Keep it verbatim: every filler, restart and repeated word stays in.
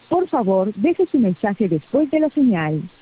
Por favor, deje su mensaje después de la señal.